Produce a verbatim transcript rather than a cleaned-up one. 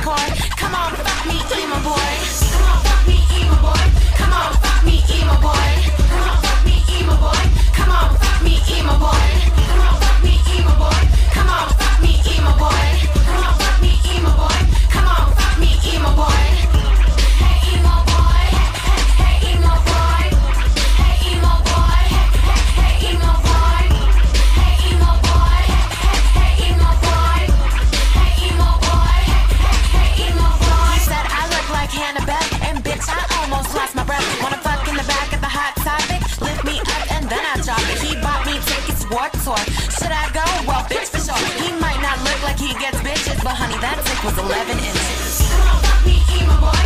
hardcore. Come on, fuck me, emo boy. Come on, fuck me, emo boy. Come on, fuck me, emo boy. Come on, fuck me, emo boy. Come on, fuck me, emo boy. Come on, fuck me, emo boy. Come on, fuck me, emo boy. Come on, fuck me, emo boy. Come on, fuck me, emo boy. Hey, emo boy. Hey, emo boy. Hey, emo boy. Hey, emo boy. Hey, emo boy. Hey, emo boy. Hey, emo boy. Hey, emo boy. He said I look like Hannibal, and bitch, I almost lost my breath. Wanna fuck in the back of the hot topic? Lift me up and then I drop it. He bought me tickets, Warped Tour. Should I go? Well, bitch, for sure. He might not look like he gets bitches, but honey, that dick was eleven inches. Come on, fuck me, emo boy.